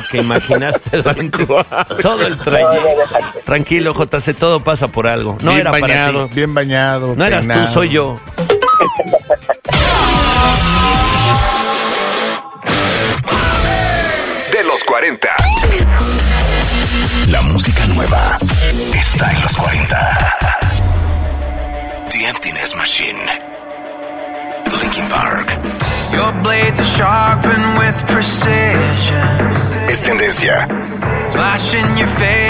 que imaginaste durante todo el trayecto. Tranquilo, JC, todo pasa por algo. No bien era bañado, para ti. bien bañado. No eras peinado. tú, soy yo. De los 40. La música nueva está en los 40. The Emptiness Machine. Linkin Park. Your blades are sharpened with precision. Es tendencia. Flash in your face.